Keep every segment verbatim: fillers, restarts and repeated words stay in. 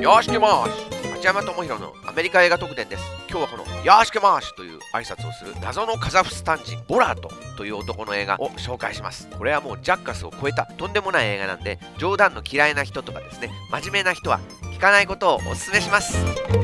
よーしけまーし、町山智博のアメリカ映画特典です。今日はこのよーしけまーしという挨拶をする謎のカザフスタン人ボラートという男の映画を紹介します。これはもうジャッカスを超えたとんでもない映画なんで、冗談の嫌いな人とかですね、真面目な人は聞かないことをお勧めします。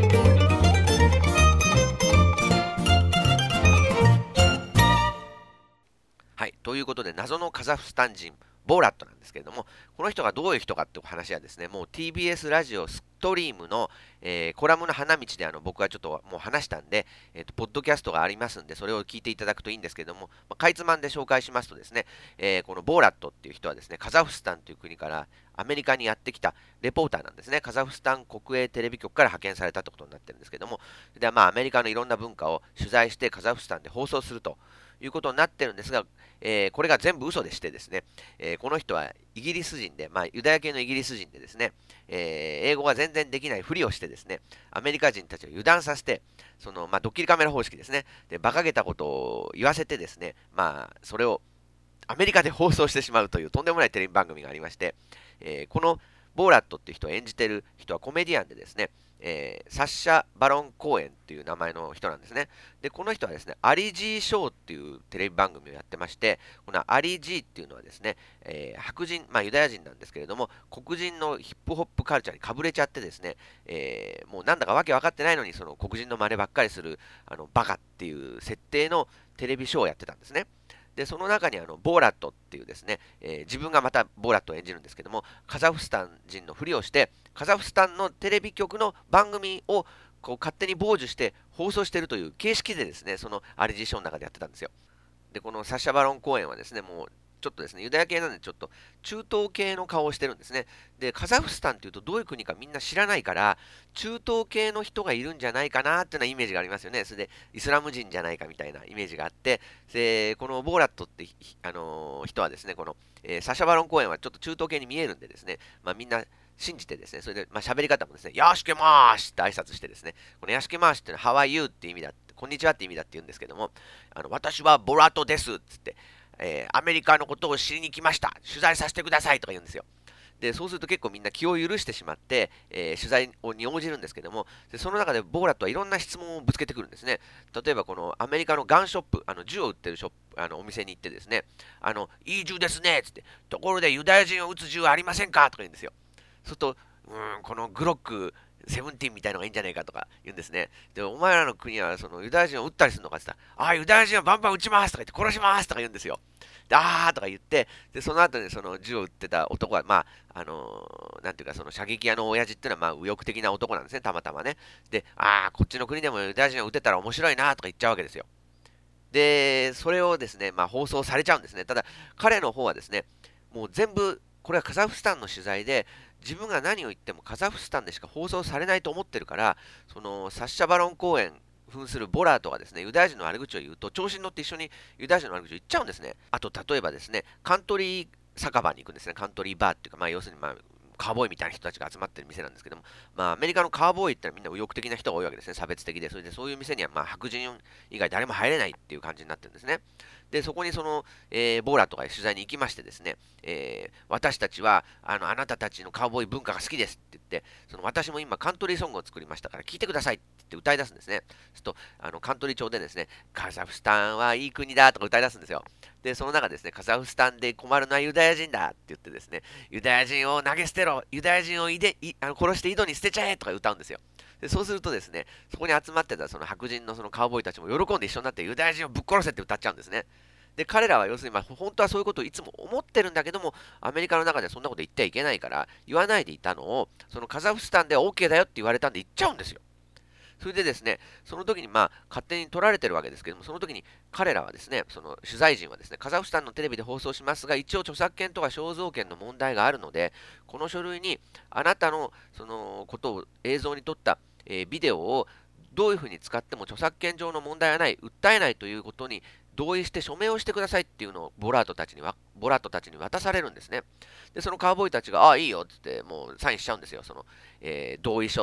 はい、ということで謎のカザフスタン人ボーラットなんですけれども、この人がどういう人かっていう話はですね、もう ティービーエス ラジオストリームの、えー、コラムの花道であの僕はちょっともう話したんで、えーと、ポッドキャストがありますんで、それを聞いていただくといいんですけれども、まあ、かいつまんで紹介しますとですね、えー、このボーラットっていう人はですね、カザフスタンという国からアメリカにやってきたレポーターなんですね。カザフスタン国営テレビ局から派遣されたってことになってるんですけども、でまあアメリカのいろんな文化を取材してカザフスタンで放送するということになってるんですが、えー、これが全部嘘でしてですね、えー、この人はイギリス人で、まあ、ユダヤ系のイギリス人でですね、えー、英語が全然できないふりをしてですね、アメリカ人たちを油断させて、その、まあ、ドッキリカメラ方式ですね、で、馬鹿げたことを言わせてですね、まあ、それをアメリカで放送してしまうというとんでもないテレビ番組がありまして、えー、このボーラットっていう人を演じてる人はコメディアンでですね、えー、サッシャ・バロン・コーエンっていう名前の人なんですね。で、この人はですね、アリ・ジー・ショーっていうテレビ番組をやってまして、このアリ・ジーっていうのはですね、えー、白人、まあユダヤ人なんですけれども、黒人のヒップホップカルチャーにかぶれちゃってですね、えー、もうなんだかわけ分かってないのに、その黒人の真似ばっかりする、あの、バカっていう設定のテレビショーをやってたんですね。で、その中にあのボーラットっていうですね、えー、自分がまたボーラットを演じるんですけども、カザフスタン人のふりをして、カザフスタンのテレビ局の番組をこう勝手に傍受して放送しているという形式でですね、そのアリジーショーの中でやってたんですよ。で、このサッシャ・バロン公演はですね、もうちょっとですね、ユダヤ系なんでちょっと中東系の顔をしてるんですね。で、カザフスタンっていうとどういう国かみんな知らないから、中東系の人がいるんじゃないかなっていうようなイメージがありますよね。それで、イスラム人じゃないかみたいなイメージがあって、で、このボーラットって、あのー人はですね、この、えーサシャ・バロン公演はちょっと中東系に見えるんでですね、まあ、みんな信じてですね、それで、まあ、喋り方もですね、よーしけまーしって挨拶してですね、このよーしけまーしっていうのは、How are you って意味だって、こんにちはって意味だって言うんですけども、あの私はボラトですっつって、えーアメリカのことを知りに来ました。取材させてくださいとか言うんですよ。で、そうすると結構みんな気を許してしまって、えー取材に応じるんですけども、でその中でボーラットはいろんな質問をぶつけてくるんですね。例えばこのアメリカのガンショップ、あの銃を売ってるショップ、あのお店に行ってですね、あの、いい銃ですねっつって、ところでユダヤ人を撃つ銃はありませんかとか言うんですよ。そうすると、うーん、このグロックセブンティーンみたいのがいいんじゃないかとか言うんですね。で、お前らの国はそのユダヤ人を撃ったりするのかって言ったら、ああ、ユダヤ人はバンバン撃ちますとか言って殺しますとか言うんですよ。で、あーとか言って、で、その後にその銃を撃ってた男は、まあ、あのーなんていうか、その射撃屋の親父っていうのは、まあ、右翼的な男なんですね、たまたまね。で、ああ、こっちの国でもユダヤ人を撃てたら面白いなとか言っちゃうわけですよ。で、それをですね、まあ、放送されちゃうんですね。ただ、彼の方はですね、もう全部、これはカザフスタンの取材で、自分が何を言ってもカザフスタンでしか放送されないと思ってるから、そのサッシャ・バロン公演扮するボラートがですね、ユダヤ人の悪口を言うと、調子に乗って一緒にユダヤ人の悪口を言っちゃうんですね。あと、例えばですね、カントリー酒場に行くんですね。カントリーバーっていうか、まあ、要するに、まあ、カーボーイみたいな人たちが集まってる店なんですけども、まあ、アメリカのカーボーイってのはみんな右翼的な人が多いわけですね、差別的で、それでそういう店にはまあ白人以外誰も入れないっていう感じになってるんですね。で、そこにその、えーボーラとか取材に行きましてですね、えー私たちはあのあなたたちのカウボーイ文化が好きですって言って、その私も今カントリーソングを作りましたから聞いてくださいって言って歌い出すんですね。するとあのカントリー調でですね、カザフスタンはいい国だとか歌い出すんですよ。で、その中でですね、カザフスタンで困るのはユダヤ人だって言ってですね、ユダヤ人を投げ捨てろ、ユダヤ人をいでいあの殺して井戸に捨てちゃえとか歌うんですよ。で、そうするとですね、そこに集まってたその白人のそのカウボーイたちも喜んで一緒になってユダヤ人をぶっ殺せって歌っちゃうんですね。で、彼らは要するに、まあ、本当はそういうことをいつも思ってるんだけども、アメリカの中ではそんなこと言ってはいけないから、言わないでいたのを、そのカザフスタンでは OK だよって言われたんで言っちゃうんですよ。それでですね、その時にまあ勝手に取られてるわけですけども、その時に彼らはですね、その取材陣はですね、カザフスタンのテレビで放送しますが、一応著作権とか肖像権の問題があるので、この書類にあなたのそのことを映像に撮った、えービデオをどういうふうに使っても著作権上の問題はない、訴えないということに同意して署名をしてくださいっていうのをボラートたちにわボラートたちに渡されるんですね。で、そのカウボーイたちが、ああ、いいよって言って、もうサインしちゃうんですよ。その、えー同意書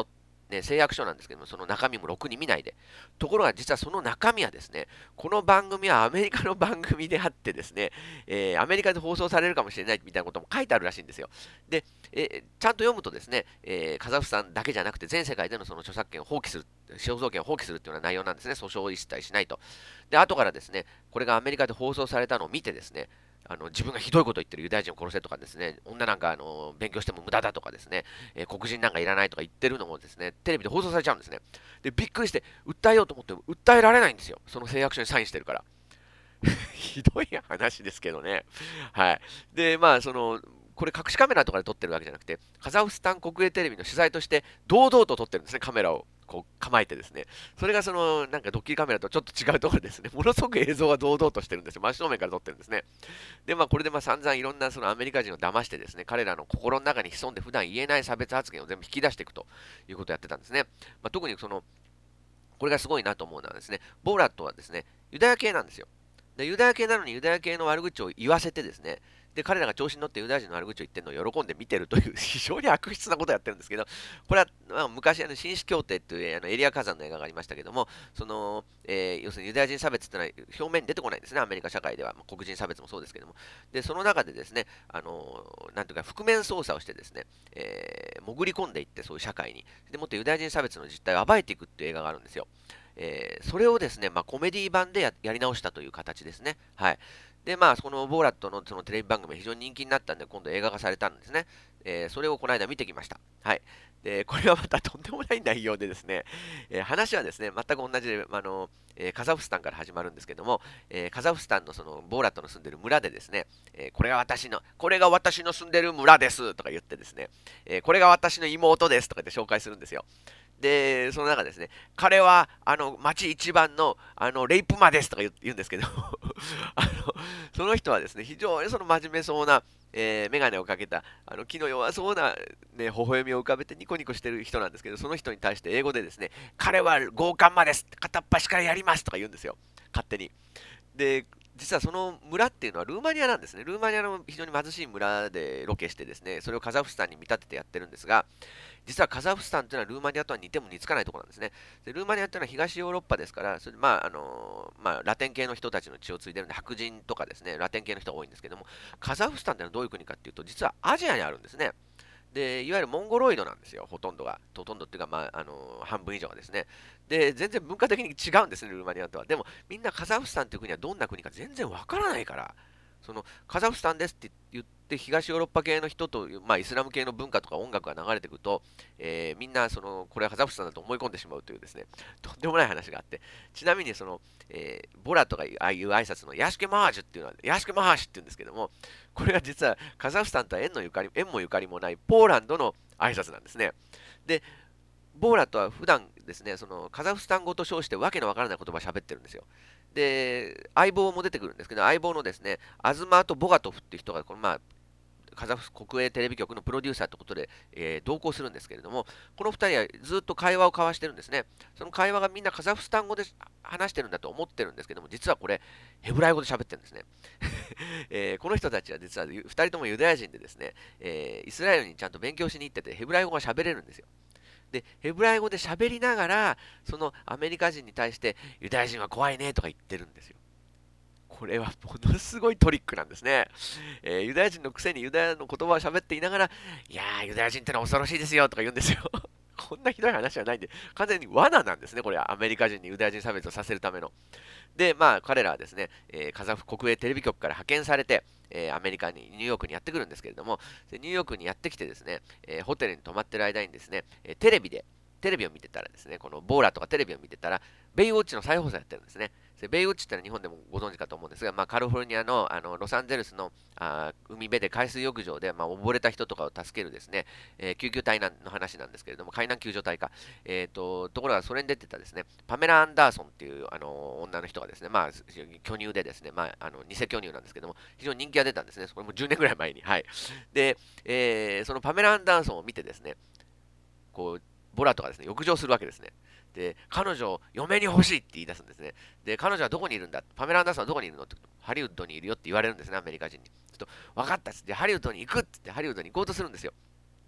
ね、誓約書なんですけども、その中身もろくに見ないで。ところが実はその中身はですね、この番組はアメリカの番組であってですね、えーアメリカで放送されるかもしれないみたいなことも書いてあるらしいんですよ。で、えーちゃんと読むとですね、えーカザフスタンだけじゃなくて全世界でのその著作権を放棄する、肖像権を放棄するっていうような内容なんですね。訴訟を一切しないと。で、後からですね、これがアメリカで放送されたのを見てですね、あの自分がひどいことを言ってるユダヤ人を殺せとかですね、女なんかあの勉強しても無駄だとかですね、えー黒人なんかいらないとか言ってるのもですね、テレビで放送されちゃうんですね。で、びっくりして、訴えようと思っても訴えられないんですよ。その誓約書にサインしてるから。ひどい話ですけどね。はい。で、まあ、その、これ隠しカメラとかで撮ってるわけじゃなくて、カザフスタン国営テレビの取材として堂々と撮ってるんですね、カメラをこう構えてですね。それがその、なんかドッキリカメラとちょっと違うところですね。ものすごく映像が堂々としてるんですよ。真正面から撮ってるんですね。で、まあ、これでまあ散々いろんなそのアメリカ人を騙してですね、彼らの心の中に潜んで普段言えない差別発言を全部引き出していくということをやってたんですね。まあ、特にその、これがすごいなと思うのはですね、ボーラットはですね、ユダヤ系なんですよ。で、ユダヤ系なのにユダヤ系の悪口を言わせてですね、で、彼らが調子に乗ってユダヤ人の悪口を言ってるのを喜んで見てるという非常に悪質なことをやってるんですけど、これは、まあ、昔あの紳士協定というあのエリア火山の映画がありましたけども、その、えー要するにユダヤ人差別ってのは表面に出てこないんですね、アメリカ社会では。まあ黒人差別もそうですけども。で、その中でですね、あのーなんていうか、覆面捜査をしてですね、えー潜り込んでいって、そういう社会に。でもってユダヤ人差別の実態を暴いていくっていう映画があるんですよ。えーそれをですね、まあ、コメディ版でややり直したという形ですね。はい。で、まあ、そのボーラットのそのテレビ番組が非常に人気になったんで、今度映画化されたんですね。えーそれをこの間見てきました。はい。で、これはまたとんでもない内容でですね、えー話はですね、全く同じで、あの、えーカザフスタンから始まるんですけども、えーカザフスタンのそのボーラットの住んでる村でですね、えーこれが私の、これが私の住んでる村ですとか言ってですね、えーこれが私の妹ですとか言って紹介するんですよ。で、その中ですね、彼は、あの、町一番の、あの、レイプ魔ですとか言う言うんですけどあの、その人はですね、非常にその真面目そうな、えー、眼鏡をかけた、あの、気の弱そうな、ね、微笑みを浮かべてニコニコしてる人なんですけど、その人に対して英語でですね、彼は強姦魔です、片っ端からやりますとか言うんですよ、勝手に。で、実はその村っていうのはルーマニアなんですね。ルーマニアの非常に貧しい村でロケしてですね、それをカザフスタンに見立ててやってるんですが、実はカザフスタンというのはルーマニアとは似ても似つかないところなんですね。でルーマニアというのは東ヨーロッパですから、それまああのまあ、ラテン系の人たちの血を継いでるんで、白人とかですね、ラテン系の人が多いんですけども、カザフスタンというのはどういう国かっていうと、実はアジアにあるんですね。で、いわゆるモンゴロイドなんですよ、ほとんどが。ほとんどっていうか、まあ、あの半分以上がですね。で、全然文化的に違うんですね、ルーマニアとは。でも、みんなカザフスタンという国はどんな国か全然わからないから、そのカザフスタンですって言って東ヨーロッパ系の人と、まあ、イスラム系の文化とか音楽が流れてくると、えーみんなそのこれはカザフスタンだと思い込んでしまうというですね、とんでもない話があって、ちなみにその、えーボラとかああいう挨拶のヤシュケマージュっていうのは、ヤシュケマーシュって言うんですけども、これが実はカザフスタンとは縁のゆかり縁もゆかりもないポーランドの挨拶なんですね。で、ボーラとは普段ですね、そのカザフスタン語と称してわけのわからない言葉を喋ってるんですよ。で、相棒も出てくるんですけど、相棒のですね、アズマート・ボガトフっていう人が、このまあ、カザフ国営テレビ局のプロデューサーということで、えー同行するんですけれども、このふたりはずっと会話を交わしてるんですね。その会話がみんなカザフスタン語で話してるんだと思ってるんですけども、実はこれ、ヘブライ語で喋ってるんですね。えーこの人たちは実はふたりともユダヤ人でですね、えーイスラエルにちゃんと勉強しに行ってて、ヘブライ語が喋れるんですよ。で、ヘブライ語で喋りながら、そのアメリカ人に対して、ユダヤ人は怖いねとか言ってるんですよ。これはものすごいトリックなんですね。えーユダヤ人のくせにユダヤの言葉を喋っていながら、いやー、ユダヤ人ってのは恐ろしいですよとか言うんですよ。こんなひどい話はないんで、完全に罠なんですね、これは。アメリカ人にユダヤ人差別をさせるための。で、まあ、彼らはですね、えーカザフ国営テレビ局から派遣されて、えーアメリカに、ニューヨークにやってくるんですけれども、でニューヨークにやってきてですね、えーホテルに泊まってる間にですね、えーテレビで、テレビを見てたらですね、このボーラとかテレビを見てたら、ベイウォッチの再放送やってるんですね。でベイウォッチってのは日本でもご存知かと思うんですが、まあ、カリフォルニアの、あのロサンゼルスのあ海辺で海水浴場で、まあ、溺れた人とかを助けるですね、えー救急隊の話なんですけれども、海難救助隊か。えーと、ところがそれに出てたですね、パメラ・アンダーソンっていう、あの女の人がですね、まあ、巨乳でですね、まあ、あの偽巨乳なんですけども、非常に人気が出たんですね。これもじゅうねんぐらい前に。はい。で、えーそのパメラ・アンダーソンを見てですね、こう、ボラとかですね、浴場するわけですね。で、彼女を嫁に欲しいって言い出すんですね。で、彼女はどこにいるんだパメラ・アンダーソンはどこにいるのって、ハリウッドにいるよって言われるんですね、アメリカ人に。ちょっと、分かったっつって、ハリウッドに行くっつって、ハリウッドに行こうとするんですよ。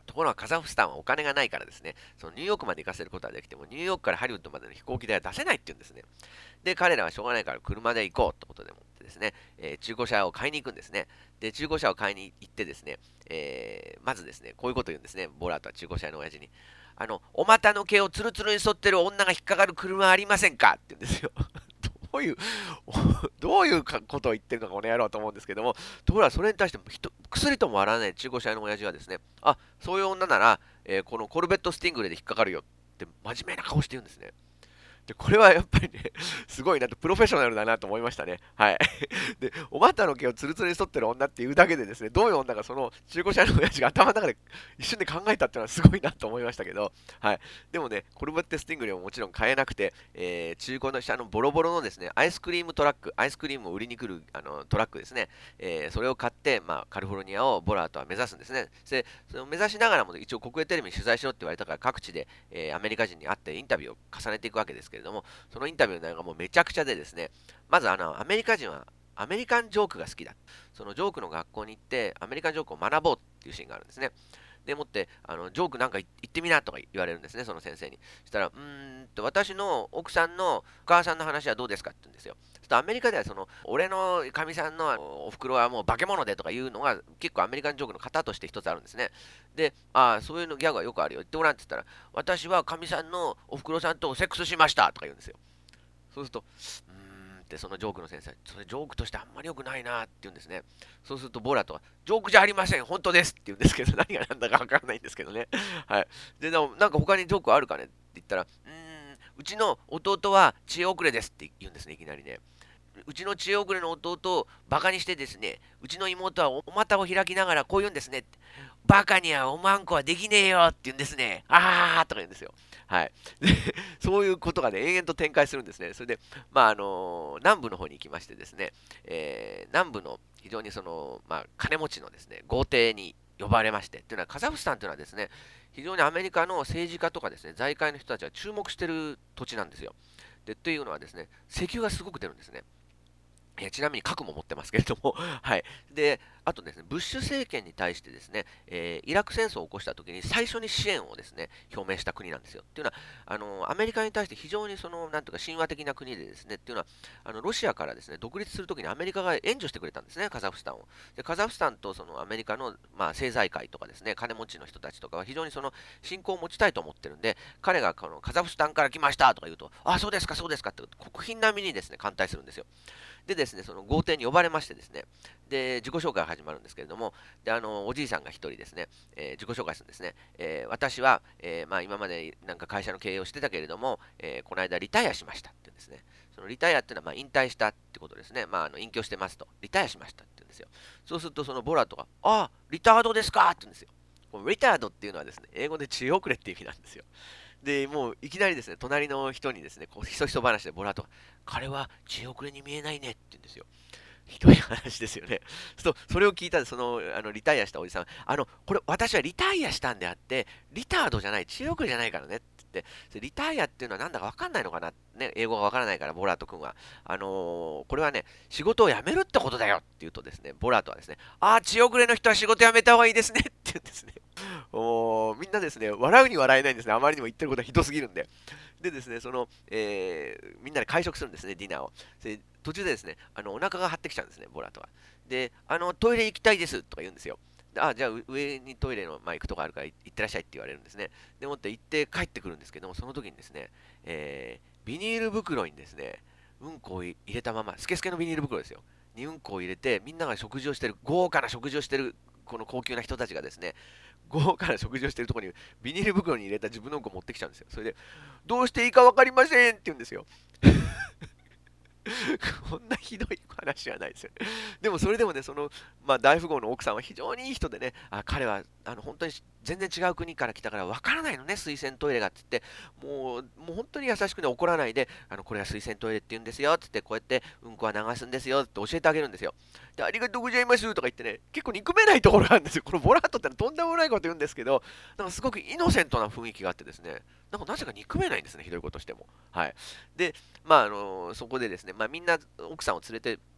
ところがカザフスタンはお金がないからですね、そのニューヨークまで行かせることはできても、ニューヨークからハリウッドまでの飛行機代は出せないって言うんですね。で、彼らはしょうがないから車で行こうってことでもってですね、えー中古車を買いに行くんですね。で、中古車を買いに行ってですね、えーまずですね、こういうことを言うんですね、ボラートは中古車屋の親父に。あの、お股の毛をツルツルに沿ってる女が引っかかる車はありませんかって言うんですよ。どういう、どういうことを言ってるのかこの野郎と思うんですけども、ところがそれに対しても薬とも笑わない中古車屋の親父はですね、あ、そういう女なら、えーこのコルベットスティングレで引っかかるよって真面目な顔して言うんですね。で、これはやっぱりね、すごいなと、プロフェッショナルだなと思いましたね。はい。で、お股の毛をツルツルに沿ってる女っていうだけでですね、どういう女がその中古車の親父が頭の中で一瞬で考えたっていうのはすごいなと思いましたけど、はい。でもね、コルベッテスティングレももちろん買えなくて、えー中古の車のボロボロのですね、アイスクリームトラック、アイスクリームを売りに来るあのトラックですね、えーそれを買って、まあ、カリフォルニアをボラートは目指すんですね。で、それを目指しながらも一応国営テレビに取材しろって言われたから各地で、えーアメリカ人に会ってインタビューを重ねていくわけですけれども、そのインタビューの内容がもうめちゃくちゃでですね、まずあのアメリカ人はアメリカンジョークが好きだ。そのジョークの学校に行ってアメリカンジョークを学ぼうっていうシーンがあるんですね。でもって、あのジョークなんか言ってみなとか言われるんですね、その先生に。そしたら、うーんと、私の奥さんのお母さんの話はどうですかって言うんですよ。そしたらアメリカでは、その、俺のかみさんのあのおふくろはもう化け物でとかいうのが結構アメリカンジョークの型として一つあるんですね。で、ああ、そういうのギャグはよくあるよ。言ってごらんって言ったら、私はかみさんのおふくろさんとセックスしましたとか言うんですよ。そうすると、うーんってそのジョークの先生、それジョークとしてあんまり良くないなって言うんですね。そうするとボラとは、ジョークじゃありません、本当ですって言うんですけど、何が何だかわからないんですけどね。はい。で、でもなんか他にジョークあるかねって言ったら、うーん、うちの弟は知恵遅れですって言うんですね、いきなりね。うちの知恵遅れの弟をバカにしてですね、うちの妹はお股を開きながらこう言うんですね。バカにはおまんこはできねえよって言うんですね。あーとか言うんですよ。はい。で、そういうことがね、延々と展開するんですね。それで、まあ、あの南部の方に行きましてですね、えー南部の非常にその、まあ、金持ちのですね、豪邸に呼ばれまして、というのはカザフスタンというのはですね、非常にアメリカの政治家とかですね、財界の人たちが注目している土地なんですよ。で、というのはですね、石油がすごく出るんですね。えーちなみに核も持ってますけれども、はい。で、あとですね、ブッシュ政権に対してですね、えーイラク戦争を起こした時に最初に支援をですね、表明した国なんですよ。っていうのは、あのアメリカに対して非常にその、なんとか神話的な国でですね、っていうのは、あのロシアからですね、独立する時にアメリカが援助してくれたんですね、カザフスタンを。で、カザフスタンとそのアメリカの、まあ、政財界とかですね、金持ちの人たちとかは非常にその信仰を持ちたいと思ってるんで、彼がこのカザフスタンから来ましたとか言うと、あ、そうですか、そうですかって国賓並みにですね、歓待するんですよ。でですね、その豪邸に呼ばれましてですね、で、自己紹介が始まるんですけれども、で、あの、おじいさんが一人ですね、えー自己紹介するんですね。えー私は、えーまあ、今までなんか会社の経営をしてたけれども、えーこの間リタイアしましたって言うんですね。そのリタイアっていうのは、まあ、引退したってことですね。まあ、あの隠居してますと。リタイアしましたって言うんですよ。そうすると、そのボラとか、ああ、リタードですかって言うんですよ。このリタードっていうのはですね、英語で知恵遅れっていう意味なんですよ。で、もういきなりですね、隣の人にですね、こうひそひそ話でボラと、彼は知恵遅れに見えないねって言うんですよ。ひどい話ですよね。そう、それを聞いたその、あの、リタイアしたおじさん、あの、これ、私はリタイアしたんであって、リタードじゃない、知恵遅れじゃないからねって言って、それリタイアっていうのはなんだかわかんないのかな、ね、英語がわからないから、ボラート君は。あのーこれはね、仕事を辞めるってことだよって言うとですね、ボラートはですね、ああ、知恵遅れの人は仕事辞めた方がいいですねって言うんですね。おーみんなですね、笑うに笑えないんですね。あまりにも言ってることがひどすぎるんで。でですね、その、えーみんなで会食するんですね、ディナーを。で途中でですね、あのお腹が張ってきちゃうんですね、ボラとは。で、あの、トイレ行きたいですとか言うんですよ。であ、じゃあう上にトイレの、まあ、行くとこあるから行ってらっしゃいって言われるんですね。でもって行って帰ってくるんですけども、その時にですね、えービニール袋にですね、うんこを入れたまま、スケスケのビニール袋ですよ。にうんこを入れて、みんなが食事をしてる、豪華な食事をしてる、この高級な人たちがですね、豪華な食事をしてるところにビニール袋に入れた自分のうんこを持ってきちゃうんですよ。それで、どうしていいか分かりませんって言うんですよ。こんなひどい話はないですよね。でもそれでもね、その、まあ、大富豪の奥さんは非常にいい人でね、あ彼はあの本当に全然違う国から来たからわからないのね、水洗トイレがって言って、もう、もう本当に優しくね、怒らないで、あのこれは水洗トイレって言うんですよって言って、こうやってうんこは流すんですよって教えてあげるんですよ。で、ありがとうございますとか言ってね、結構憎めないところがあるんですよ。このボラートってのはとんでもないこと言うんですけど、なんかすごくイノセントな雰囲気があってですね、なんかなぜか憎めないんですね、ひどいことしても。はい。で、まあ、あのそこでですね、まあ、みんな奥さんを連れて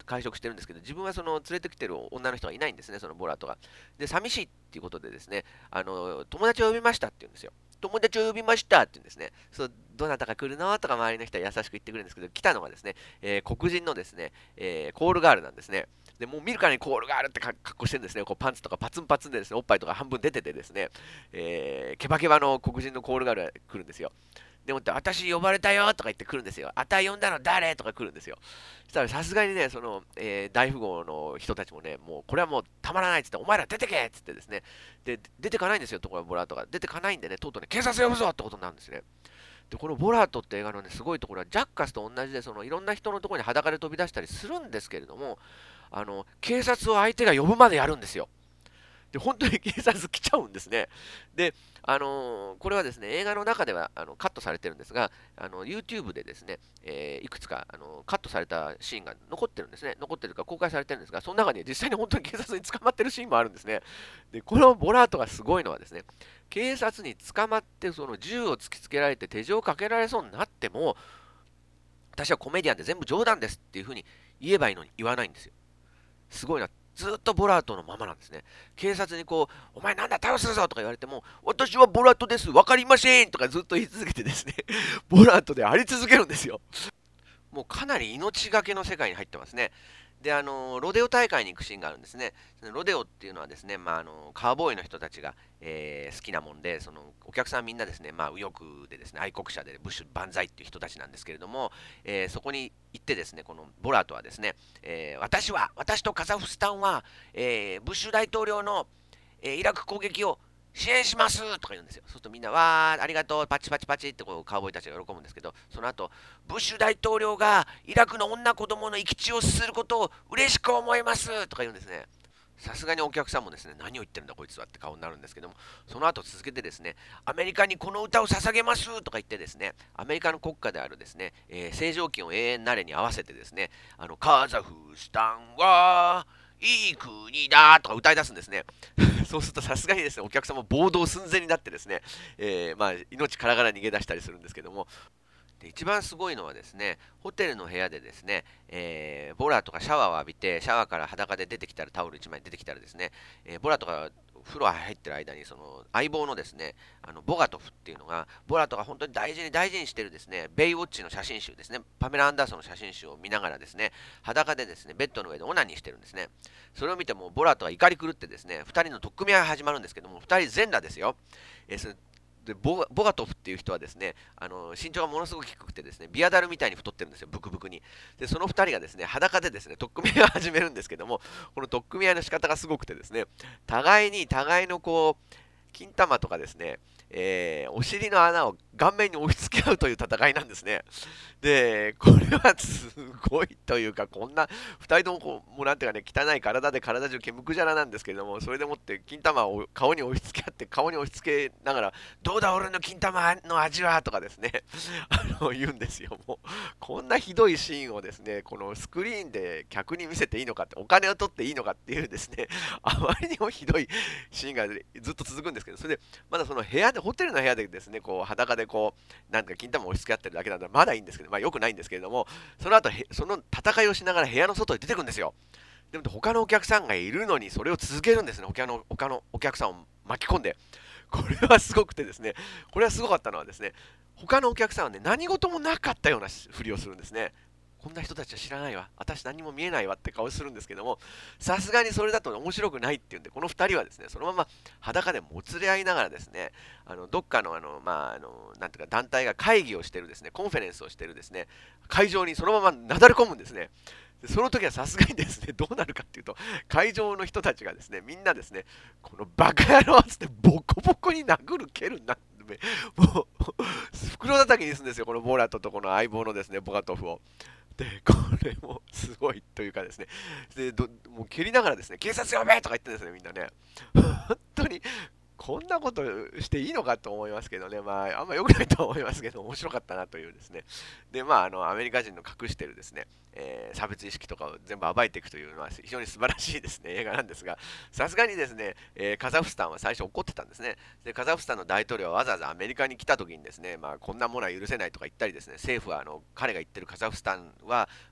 会食してるんですけど、自分はその連れてきてる女の人はいないんですね、そのボラートが。で、寂しいっていうことでですね、あの友達を呼びましたって言うんですよ。友達を呼びましたって言うんですね。そう、どなたか来るのとか周りの人は優しく言ってくるんですけど、来たのがですね、えー黒人のですね、えーコールガールなんですね。で、もう見るからにコールガールって格好してるんですね。こうパンツとかパツンパツンでですね、おっぱいとか半分出ててですね、えーケバケバの黒人のコールガールが来るんですよ。でもって、私呼ばれたよとか言って来るんですよ。あた呼んだの誰とか来るんですよ。そしたらさすがにね、その、えー大富豪の人たちもね、もうこれはもうたまらないっつって、お前ら出てけっつってですね、で、出てかないんですよ、ところボラートが。出てかないんでね、とうとうね、警察呼ぶぞってことになるんですね。で、このボラートって映画のね、すごいところは、ジャッカスと同じで、そのいろんな人のところに裸で飛び出したりするんですけれども、あの、警察を相手が呼ぶまでやるんですよ。で、本当に警察来ちゃうんですね。で、あのーこれはですね、映画の中ではあのカットされてるんですが、あの YouTube でですね、えーいくつかあのカットされたシーンが残ってるんですね。残ってるか公開されてるんですが、その中に実際に本当に警察に捕まってるシーンもあるんですね。で、このボラートがすごいのはですね、警察に捕まってその銃を突きつけられて手錠をかけられそうになっても、私はコメディアンで全部冗談ですっていうふうに言えばいいのに言わないんですよ。すごいな。ずっとボラートのままなんですね。警察にこう、お前なんだ、逮捕するぞとか言われても、私はボラートです、わかりませんとかずっと言い続けてですね、ボラートであり続けるんですよ。もうかなり命がけの世界に入ってますね。で、あのロデオ大会に行くシーンがあるんですね。ロデオっていうのはですね、まあ、あのカウボーイの人たちが、えー好きなもんで、そのお客さんみんなですね、まあ、右翼でですね、愛国者でブッシュ万歳っていう人たちなんですけれども、えーそこに行ってですね、このボラートはですね、えー私は、私とカザフスタンは、えーブッシュ大統領の、えーイラク攻撃を支援しますとか言うんですよ。そうするとみんな、わー、ありがとう、パチパチパチってこうカウボーイたちが喜ぶんですけど、その後、ブッシュ大統領がイラクの女子供の生き血をすることを嬉しく思いますとか言うんですね。さすがにお客さんもですね、何を言ってるんだこいつはって顔になるんですけども、その後続けてですね、アメリカにこの歌を捧げますとか言ってですね、アメリカの国歌であるですね、えー、正常期を永遠なれに合わせてですね、あの、カザフスタンはいい国だとか歌い出すんですね。そうするとさすがにですね、お客さんも暴動寸前になってですね、えーまあ、命からがら逃げ出したりするんですけども、で一番すごいのはですね、ホテルの部屋でですね、えーボラとかシャワーを浴びて、シャワーから裸で出てきたら、タオルいちまい出てきたらですね、えーボラとか風呂入ってる間に、その相棒のですね、あのボガトフっていうのが、ボラとか本当に大事に大事にしてるですね、ベイウォッチの写真集ですね、パメラ・アンダーソンの写真集を見ながらですね、裸でですね、ベッドの上でオナニーしてるんですね。それを見ても、ボラとは怒り狂ってですね、ふたりの取っ組み合いが始まるんですけども、ふたり全裸ですよ。えーそでボガボガトフっていう人はですね、あの身長がものすごく低くてですね、ビアダルみたいに太ってるんですよ、ブクブクに。で、そのふたりがですね、裸でですね、取っ組み合いを始めるんですけども、この取っ組み合いの仕方がすごくてですね、互いに互いのこう、金玉とかですね、えーお尻の穴を顔面に押し付け合うという戦いなんですね。で、これはすごいというか、こんなふたりともこう、もうなんていうかね、汚い体で体中煙くじゃらなんですけれども、それでもって金玉を顔に押し付け合って、顔に押し付けながら、どうだ俺の金玉の味はとかですね、あの言うんですよ。もう、こんなひどいシーンをですね、このスクリーンで客に見せていいのかって、お金を取っていいのかっていうですね、あまりにもひどいシーンがずっと続くんですけど、それで、まだその部屋で、ホテルの部屋でですね、こう裸でこう、なんか金玉を押し付け合ってるだけなんで、まだいいんですけど、まあよくないんですけれども、その後へ、その戦いをしながら部屋の外に出てくるんですよ。でも他のお客さんがいるのにそれを続けるんですね。他の他のお客さんを巻き込んで。これはすごくてですね、これはすごかったのはですね、他のお客さんはね、何事もなかったようなふりをするんですね。こんな人たちは知らないわ。私何も見えないわって顔するんですけども、さすがにそれだと面白くないっていうんで、このふたりはですね、そのまま裸でもつれ合いながらですね、あのどっかのあの、まあ、あのなんていうか団体が会議をしてるですね、コンフェレンスをしてるですね、会場にそのままなだれ込むんですね。でその時はさすがにですね、どうなるかっていうと、会場の人たちがですね、みんなですね、このバカ野郎っつってボコボコに殴る蹴るなもう袋叩きにするんですよ、このボラトとこの相棒のですね、ボガトフを。で、これもすごいというかですね、でどもう蹴りながらですね、警察呼べとか言ってるんですね、みんなね。本当にこんなことしていいのかと思いますけどね、まあ、あんま良くないと思いますけど、面白かったなというですね。で、まあ、あの、アメリカ人の隠しているですね、えー差別意識とかを全部暴いていくというのは非常に素晴らしいですね、映画なんですが、さすがにですね、えーカザフスタンは最初怒ってたんですね。で、カザフスタンの大統領はわざわざアメリカに来た時にですね、まあ、こんなものは許せないとか言ったりですね、政府はあの彼が言ってるカザフスタンは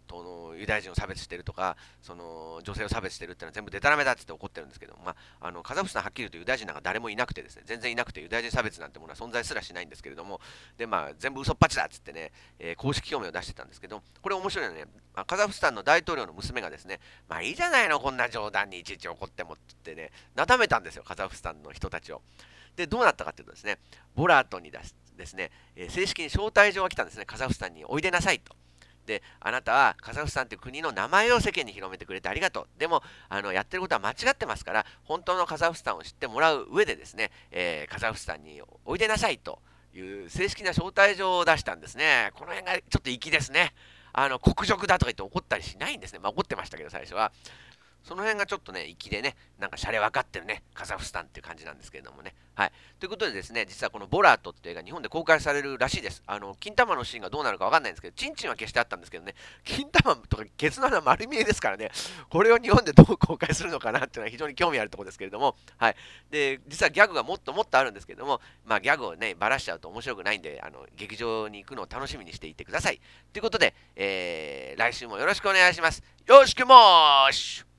とのユダヤ人を差別してるとか、その女性を差別してるっていうのは全部デタラメだって言って怒ってるんですけど、まあ、あのカザフスタンはっきり言うとユダヤ人なんか誰もいなくてですね、全然いなくてユダヤ人差別なんてものは存在すらしないんですけれども、で、まあ、全部嘘っぱちだっつってね、えー公式表明を出してたんですけど、これ面白いのはね、まあカザフスタンの大統領の娘がですね、まあいいじゃないの、こんな冗談にいちいち怒ってもって言ってね、なだめたんですよ、カザフスタンの人たちを。で、どうなったかというとですね、ボラートに出しですね、えー正式に招待状が来たんですね、カザフスタンにおいでなさいと。で、あなたはカザフスタンという国の名前を世間に広めてくれてありがとう。でも、あのやってることは間違ってますから、本当のカザフスタンを知ってもらう上でですね、えーカザフスタンにおいでなさいという正式な招待状を出したんですね。この辺がちょっと粋ですね。あの国辱だとか言って怒ったりしないんですね。まあ怒ってましたけど、最初は。その辺がちょっとね、粋でね、なんかシャレ分かってるね、カザフスタンっていう感じなんですけれどもね。はい。ということでですね、実はこのボラートっていう映画、日本で公開されるらしいです。あの、金玉のシーンがどうなるか分かんないんですけど、チンチンは消してあったんですけどね、金玉とかケツの穴丸見えですからね、これを日本でどう公開するのかなっていうのは非常に興味あるところですけれども、はい。で、実はギャグがもっともっとあるんですけれども、まあギャグをね、ばらしちゃうと面白くないんで、あの、劇場に行くのを楽しみにしていてください。ということで、えー、来週もよろしくお願いします。よろしくもーし